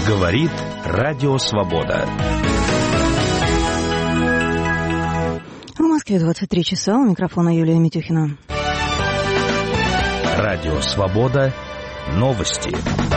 Говорит Радио Свобода. В Москве 23 часа. У микрофона Юлия Митюхина. Радио Свобода. Новости.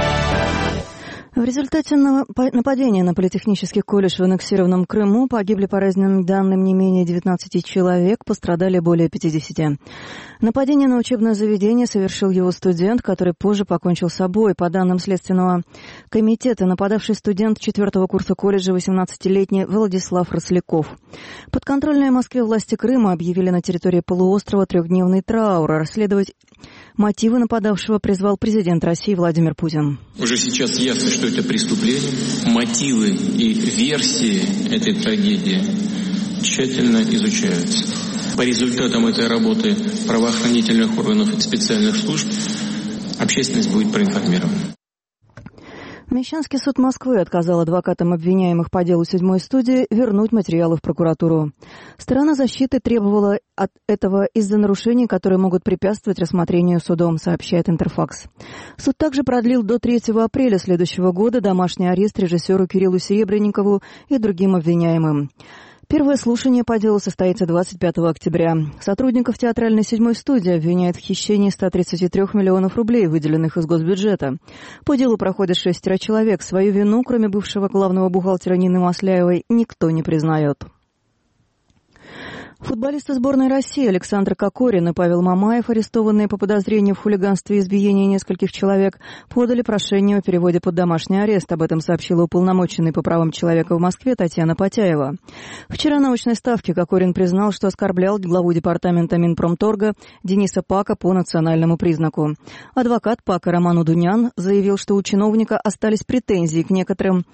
В результате нападения на политехнический колледж в аннексированном Крыму погибли, по разным данным, не менее 19 человек, пострадали более 50. Нападение на учебное заведение совершил его студент, который позже покончил с собой. По данным Следственного комитета, нападавший студент 4-го курса колледжа 18-летний Владислав Росляков. Подконтрольные Москве власти Крыма объявили на территории полуострова трехдневный траур. Расследовать мотивы нападавшего призвал президент России Владимир Путин. Уже сейчас ясно, что это преступление. Мотивы и версии этой трагедии тщательно изучаются. По результатам этой работы правоохранительных органов и специальных служб общественность будет проинформирована. Мещанский суд Москвы отказал адвокатам обвиняемых по делу 7-й студии вернуть материалы в прокуратуру. Сторона защиты требовала от этого из-за нарушений, которые могут препятствовать рассмотрению судом, сообщает Интерфакс. Суд также продлил до 3 апреля следующего года домашний арест режиссеру Кириллу Серебренникову и другим обвиняемым. Первое слушание по делу состоится 25 октября. Сотрудников театральной 7-й студии обвиняют в хищении 133 миллионов рублей, выделенных из госбюджета. По делу проходит 6 человек. Свою вину, кроме бывшего главного бухгалтера Нины Масляевой, никто не признает. Футболисты сборной России Александр Кокорин и Павел Мамаев, арестованные по подозрению в хулиганстве и избиении нескольких человек, подали прошение о переводе под домашний арест. Об этом сообщила уполномоченная по правам человека в Москве Татьяна Потяева. Вчера на очной ставке Кокорин признал, что оскорблял главу департамента Минпромторга Дениса Пака по национальному признаку. Адвокат Пака Роман Удунян заявил, что у чиновника остались претензии к некоторым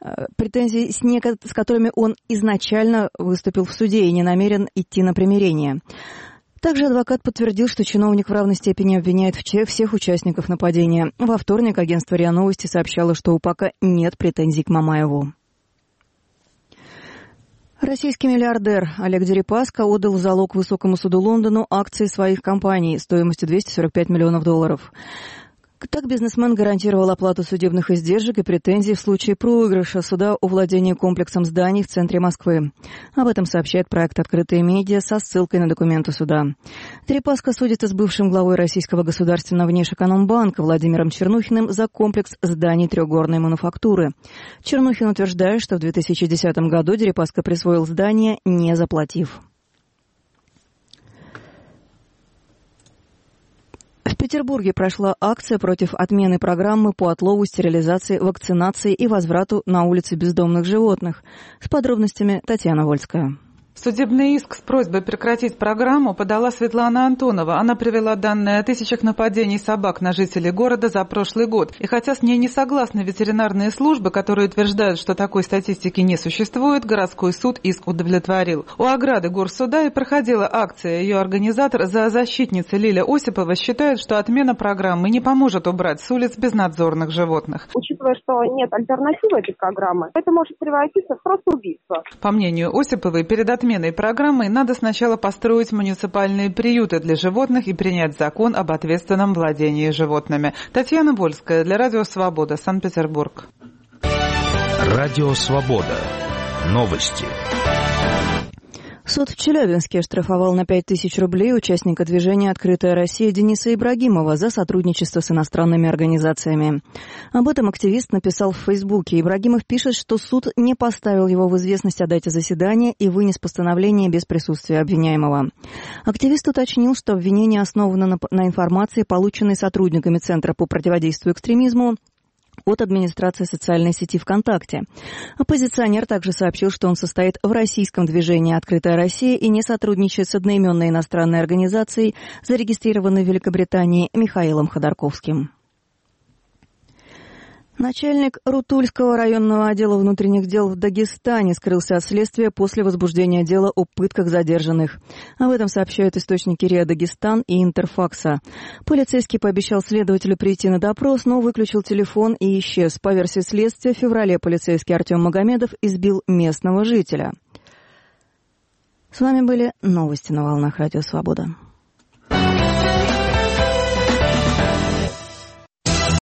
с которыми он изначально выступил в суде и не намерен идти на примирение. Также адвокат подтвердил, что чиновник в равной степени обвиняет всех участников нападения. Во вторник агентство РИА Новости сообщало, что у Пака нет претензий к Мамаеву. Российский миллиардер Олег Дерипаска отдал в залог Высокому суду Лондону акции своих компаний стоимостью $245 миллионов. Так бизнесмен гарантировал оплату судебных издержек и претензий в случае проигрыша суда о владении комплексом зданий в центре Москвы. Об этом сообщает проект «Открытые медиа» со ссылкой на документы суда. Дерипаска судится с бывшим главой Российского государственного внешэкономбанка Владимиром Чернухиным за комплекс зданий трехгорной мануфактуры. Чернухин утверждает, что в 2010 году Дерипаска присвоил здание, не заплатив. В Петербурге прошла акция против отмены программы по отлову, стерилизации, вакцинации и возврату на улицы бездомных животных. С подробностями Татьяна Вольская. Судебный иск с просьбой прекратить программу подала Светлана Антонова. Она привела данные о тысячах нападений собак на жителей города за прошлый год. И хотя с ней не согласны ветеринарные службы, которые утверждают, что такой статистики не существует, городской суд иск удовлетворил. У ограды горсуда и проходила акция. Ее организатор, зоозащитница Лиля Осипова, считает, что отмена программы не поможет убрать с улиц безнадзорных животных. Учитывая, что нет альтернативы этой программы, это может превратиться в просто убийство. По мнению Осиповой, перед отменой программы надо сначала построить муниципальные приюты для животных и принять закон об ответственном владении животными. Татьяна Вольская для Радио Свобода, Санкт-Петербург. Радио Свобода. Новости. Суд в Челябинске оштрафовал на 5000 рублей участника движения «Открытая Россия» Дениса Ибрагимова за сотрудничество с иностранными организациями. Об этом активист написал в Фейсбуке. Ибрагимов пишет, что суд не поставил его в известность о дате заседания и вынес постановление без присутствия обвиняемого. Активист уточнил, что обвинение основано на информации, полученной сотрудниками Центра по противодействию экстремизму от администрации социальной сети ВКонтакте. Оппозиционер также сообщил, что он состоит в российском движении «Открытая Россия» и не сотрудничает с одноименной иностранной организацией, зарегистрированной в Великобритании Михаилом Ходорковским. Начальник Рутульского районного отдела внутренних дел в Дагестане скрылся от следствия после возбуждения дела о пытках задержанных. Об этом сообщают источники РИА Дагестан и Интерфакса. Полицейский пообещал следователю прийти на допрос, но выключил телефон и исчез. По версии следствия, в феврале полицейский Артем Магомедов избил местного жителя. С вами были новости на волнах Радио Свобода.